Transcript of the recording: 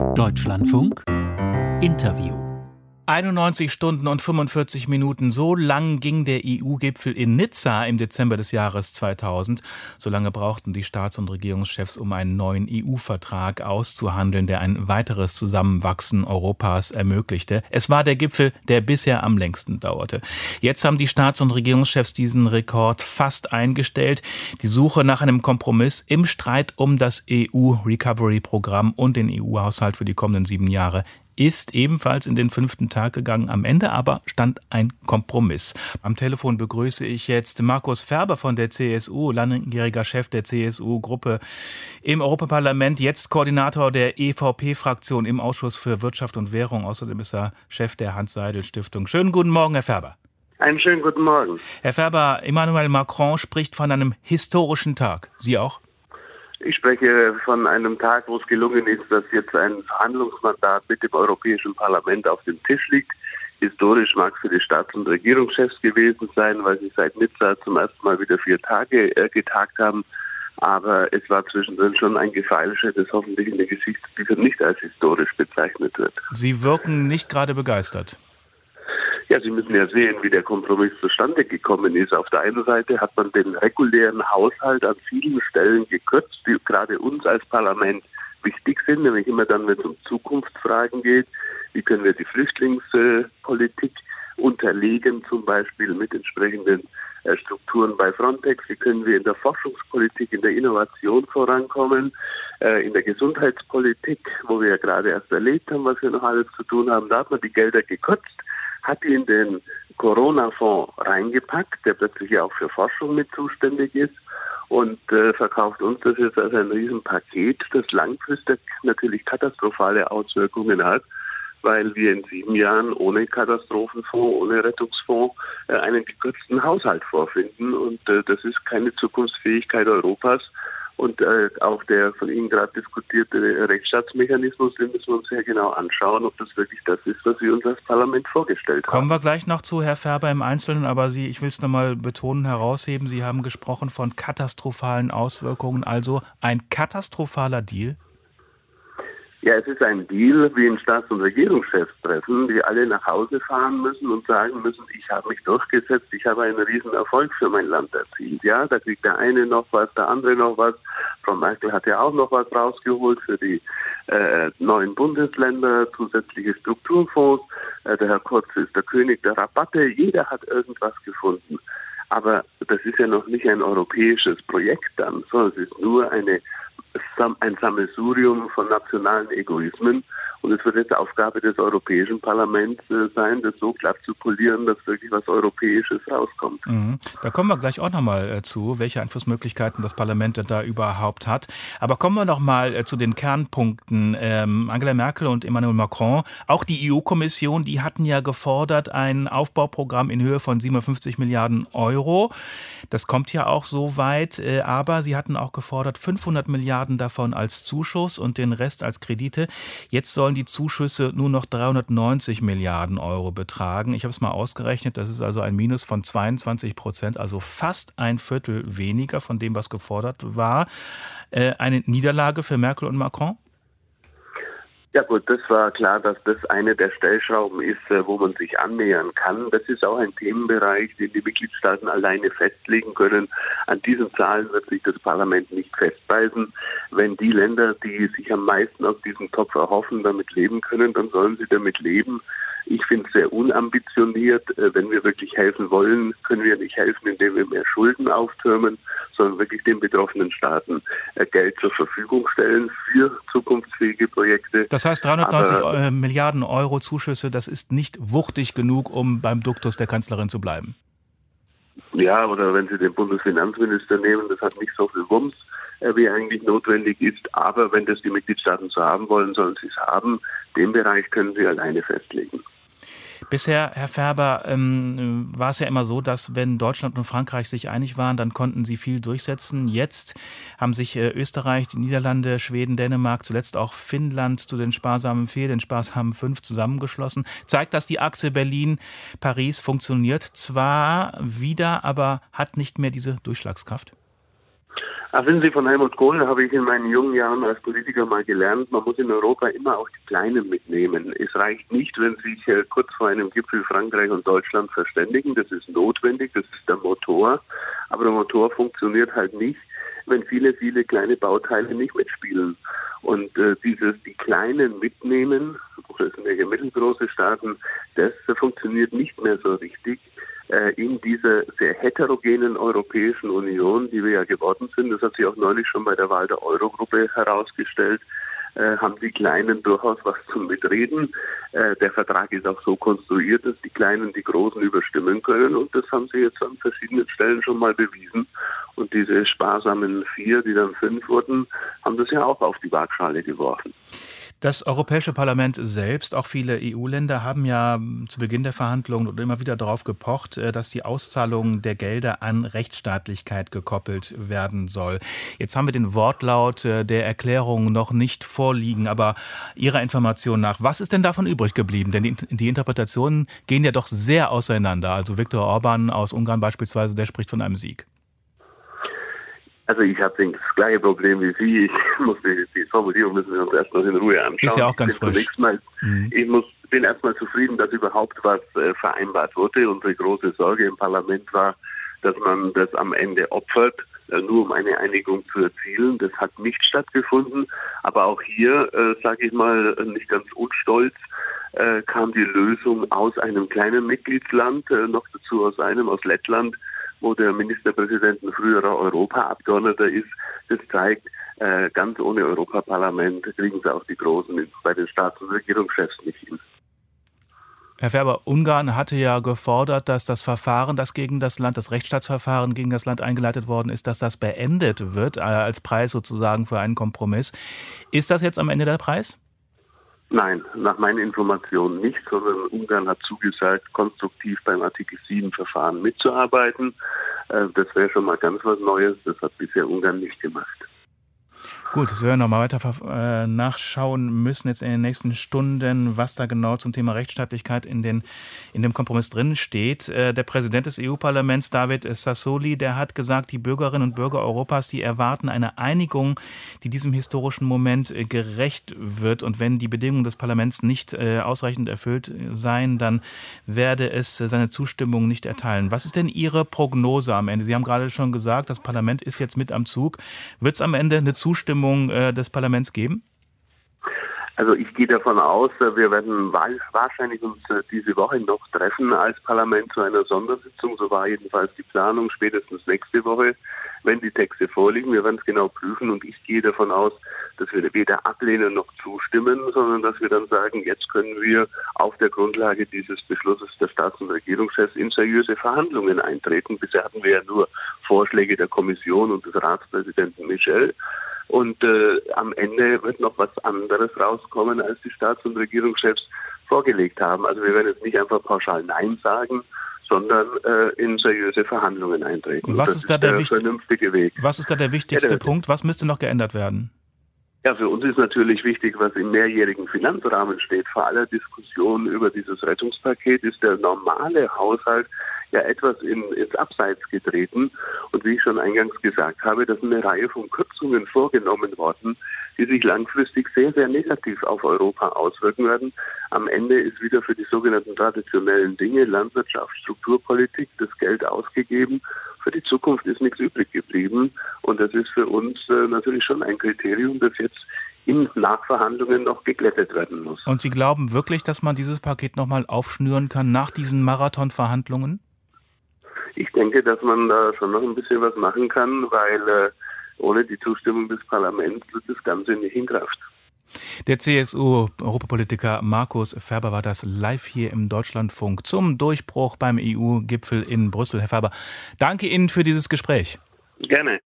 Deutschlandfunk Interview. 91 Stunden und 45 Minuten, so lang ging der EU-Gipfel in Nizza im Dezember des Jahres 2000. So lange brauchten die Staats- und Regierungschefs, um einen neuen EU-Vertrag auszuhandeln, der ein weiteres Zusammenwachsen Europas ermöglichte. Es war der Gipfel, der bisher am längsten dauerte. Jetzt haben die Staats- und Regierungschefs diesen Rekord fast eingestellt. Die Suche nach einem Kompromiss im Streit um das EU-Recovery-Programm und den EU-Haushalt für die kommenden 7 Jahre ist ebenfalls in den 5. Tag gegangen. Am Ende aber stand ein Kompromiss. Am Telefon begrüße ich jetzt Markus Ferber von der CSU, langjähriger Chef der CSU-Gruppe im Europaparlament, jetzt Koordinator der EVP-Fraktion im Ausschuss für Wirtschaft und Währung. Außerdem ist er Chef der Hans-Seidel-Stiftung. Schönen guten Morgen, Herr Ferber. Einen schönen guten Morgen. Herr Ferber, Emmanuel Macron spricht von einem historischen Tag. Sie auch? Ich spreche von einem Tag, wo es gelungen ist, dass jetzt ein Verhandlungsmandat mit dem Europäischen Parlament auf dem Tisch liegt. Historisch mag es für die Staats- und Regierungschefs gewesen sein, weil sie seit Nizza zum ersten Mal wieder 4 Tage getagt haben. Aber es war zwischendrin schon ein Gefeilsche, das hoffentlich in den Geschichtsbüchern nicht als historisch bezeichnet wird. Sie wirken nicht gerade begeistert. Ja, Sie müssen ja sehen, wie der Kompromiss zustande gekommen ist. Auf der einen Seite hat man den regulären Haushalt an vielen Stellen gekürzt, die gerade uns als Parlament wichtig sind, nämlich immer dann, wenn es um Zukunftsfragen geht. Wie können wir die Flüchtlingspolitik unterlegen, zum Beispiel mit entsprechenden Strukturen bei Frontex? Wie können wir in der Forschungspolitik, in der Innovation vorankommen? In der Gesundheitspolitik, wo wir ja gerade erst erlebt haben, was wir noch alles zu tun haben, da hat man die Gelder gekürzt, hat in den Corona-Fonds reingepackt, der plötzlich ja auch für Forschung mit zuständig ist und verkauft uns das jetzt als ein Riesenpaket, das langfristig natürlich katastrophale Auswirkungen hat, weil wir in 7 Jahren ohne Katastrophenfonds, ohne Rettungsfonds einen gekürzten Haushalt vorfinden und das ist keine Zukunftsfähigkeit Europas. Und auch der von Ihnen gerade diskutierte Rechtsstaatsmechanismus, den müssen wir uns sehr genau anschauen, ob das wirklich das ist, was wir uns als Parlament vorgestellt haben. Kommen wir gleich noch zu, Herr Ferber, im Einzelnen, aber ich will es nochmal betonen, herausheben, Sie haben gesprochen von katastrophalen Auswirkungen, also ein katastrophaler Deal? Ja, es ist ein Deal, wie ein Staats- und Regierungschefs treffen, die alle nach Hause fahren müssen und sagen müssen, ich habe mich durchgesetzt, ich habe einen riesen Erfolg für mein Land erzielt. Ja, da kriegt der eine noch was, der andere noch was. Frau Merkel hat ja auch noch was rausgeholt für die neuen Bundesländer, zusätzliche Strukturfonds. Der Herr Kurz ist der König der Rabatte. Jeder hat irgendwas gefunden. Aber das ist ja noch nicht ein europäisches Projekt dann, sondern es ist nur ein Sammelsurium von nationalen Egoismen. Und es wird jetzt Aufgabe des Europäischen Parlaments sein, das so glatt zu polieren, dass wirklich was Europäisches rauskommt. Da kommen wir gleich auch nochmal zu, welche Einflussmöglichkeiten das Parlament da überhaupt hat. Aber kommen wir nochmal zu den Kernpunkten. Angela Merkel und Emmanuel Macron, auch die EU-Kommission, die hatten ja gefordert, ein Aufbauprogramm in Höhe von 57 Milliarden Euro. Das kommt ja auch so weit, aber sie hatten auch gefordert, 500 Milliarden davon als Zuschuss und den Rest als Kredite. Jetzt sollen die Zuschüsse nur noch 390 Milliarden Euro betragen. Ich habe es mal ausgerechnet, das ist also ein Minus von 22%, also fast ein Viertel weniger von dem, was gefordert war. Eine Niederlage für Merkel und Macron? Ja gut, das war klar, dass das eine der Stellschrauben ist, wo man sich annähern kann. Das ist auch ein Themenbereich, den die Mitgliedstaaten alleine festlegen können. An diesen Zahlen wird sich das Parlament nicht festbeißen. Wenn die Länder, die sich am meisten aus diesem Topf erhoffen, damit leben können, dann sollen sie damit leben. Ich finde es sehr unambitioniert. Wenn wir wirklich helfen wollen, können wir nicht helfen, indem wir mehr Schulden auftürmen, sondern wirklich den betroffenen Staaten Geld zur Verfügung stellen für zukunftsfähige Projekte. Das heißt, 390 Milliarden Euro Zuschüsse, das ist nicht wuchtig genug, um beim Duktus der Kanzlerin zu bleiben. Ja, oder wenn Sie den Bundesfinanzminister nehmen, das hat nicht so viel Wumms, wie eigentlich notwendig ist. Aber wenn das die Mitgliedstaaten so haben wollen, sollen sie es haben. Den Bereich können sie alleine festlegen. Bisher, Herr Ferber, war es ja immer so, dass wenn Deutschland und Frankreich sich einig waren, dann konnten sie viel durchsetzen. Jetzt haben sich Österreich, die Niederlande, Schweden, Dänemark, zuletzt auch Finnland zu den sparsamen 4, den sparsamen 5 zusammengeschlossen. Zeigt, dass die Achse Berlin-Paris funktioniert zwar wieder, aber hat nicht mehr diese Durchschlagskraft. Wissen Sie, von Helmut Kohl habe ich in meinen jungen Jahren als Politiker mal gelernt, man muss in Europa immer auch die Kleinen mitnehmen. Es reicht nicht, wenn sich kurz vor einem Gipfel Frankreich und Deutschland verständigen. Das ist notwendig, das ist der Motor. Aber der Motor funktioniert halt nicht, wenn viele, viele kleine Bauteile nicht mitspielen. Und die Kleinen mitnehmen, das sind ja mittelgroße Staaten, das funktioniert nicht mehr so richtig. In dieser sehr heterogenen Europäischen Union, die wir ja geworden sind, das hat sich auch neulich schon bei der Wahl der Eurogruppe herausgestellt, haben die Kleinen durchaus was zum Mitreden. Der Vertrag ist auch so konstruiert, dass die Kleinen die Großen überstimmen können, und das haben sie jetzt an verschiedenen Stellen schon mal bewiesen. Und diese sparsamen 4, die dann 5 wurden, haben das ja auch auf die Waagschale geworfen. Das Europäische Parlament selbst, auch viele EU-Länder, haben ja zu Beginn der Verhandlungen und immer wieder darauf gepocht, dass die Auszahlung der Gelder an Rechtsstaatlichkeit gekoppelt werden soll. Jetzt haben wir den Wortlaut der Erklärung noch nicht vorliegen, aber Ihrer Information nach, was ist denn davon übrig geblieben? Denn die Interpretationen gehen ja doch sehr auseinander. Also Viktor Orban aus Ungarn beispielsweise, der spricht von einem Sieg. Also ich habe das gleiche Problem wie Sie. Die Formulierung müssen wir uns erst noch in Ruhe anschauen. Ist ja auch ganz frisch. Ich bin erstmal zufrieden, dass überhaupt was vereinbart wurde. Unsere große Sorge im Parlament war, dass man das am Ende opfert, nur um eine Einigung zu erzielen. Das hat nicht stattgefunden. Aber auch hier, sage ich mal, nicht ganz unstolz, kam die Lösung aus einem kleinen Mitgliedsland, noch dazu aus Lettland, wo der Ministerpräsident ein früherer Europaabgeordneter ist. Das zeigt, ganz ohne Europaparlament kriegen sie auch die Großen bei den Staats- und Regierungschefs nicht hin. Herr Ferber, Ungarn hatte ja gefordert, dass das Verfahren, das Rechtsstaatsverfahren gegen das Land eingeleitet worden ist, dass das beendet wird, als Preis sozusagen für einen Kompromiss. Ist das jetzt am Ende der Preis? Nein, nach meinen Informationen nicht, sondern Ungarn hat zugesagt, konstruktiv beim Artikel 7-Verfahren mitzuarbeiten. Das wäre schon mal ganz was Neues, das hat bisher Ungarn nicht gemacht. Gut, das werden wir noch mal weiter nachschauen müssen jetzt in den nächsten Stunden, was da genau zum Thema Rechtsstaatlichkeit in dem Kompromiss drin steht. Der Präsident des EU-Parlaments, David Sassoli, der hat gesagt, die Bürgerinnen und Bürger Europas, die erwarten eine Einigung, die diesem historischen Moment gerecht wird. Und wenn die Bedingungen des Parlaments nicht ausreichend erfüllt seien, dann werde es seine Zustimmung nicht erteilen. Was ist denn Ihre Prognose am Ende? Sie haben gerade schon gesagt, das Parlament ist jetzt mit am Zug. Wird es am Ende eine Zustimmung des Parlaments geben? Also ich gehe davon aus, wir werden wahrscheinlich uns diese Woche noch treffen als Parlament zu einer Sondersitzung. So war jedenfalls die Planung, spätestens nächste Woche, wenn die Texte vorliegen. Wir werden es genau prüfen, und ich gehe davon aus, dass wir weder ablehnen noch zustimmen, sondern dass wir dann sagen, jetzt können wir auf der Grundlage dieses Beschlusses der Staats- und Regierungschefs in seriöse Verhandlungen eintreten. Bisher hatten wir ja nur Vorschläge der Kommission und des Ratspräsidenten Michel. Und am Ende wird noch was anderes rauskommen, als die Staats- und Regierungschefs vorgelegt haben. Also wir werden jetzt nicht einfach pauschal Nein sagen, sondern in seriöse Verhandlungen eintreten. Was ist da der vernünftige Weg? Was ist da der wichtigste Punkt? Was müsste noch geändert werden? Ja, für uns ist natürlich wichtig, was im mehrjährigen Finanzrahmen steht. Vor aller Diskussion über dieses Rettungspaket ist der normale Haushalt ja etwas ins Abseits getreten. Und wie ich schon eingangs gesagt habe, da sind eine Reihe von Kürzungen vorgenommen worden, die sich langfristig sehr, sehr negativ auf Europa auswirken werden. Am Ende ist wieder für die sogenannten traditionellen Dinge, Landwirtschaft, Strukturpolitik, das Geld ausgegeben. Für die Zukunft ist nichts übrig geblieben. Und das ist für uns natürlich schon ein Kriterium, das jetzt in Nachverhandlungen noch geglättet werden muss. Und Sie glauben wirklich, dass man dieses Paket nochmal aufschnüren kann nach diesen Marathonverhandlungen? Ich denke, dass man da schon noch ein bisschen was machen kann, weil ohne die Zustimmung des Parlaments wird das Ganze nicht in Kraft. Der CSU-Europapolitiker Markus Ferber war das live hier im Deutschlandfunk zum Durchbruch beim EU-Gipfel in Brüssel. Herr Ferber, danke Ihnen für dieses Gespräch. Gerne.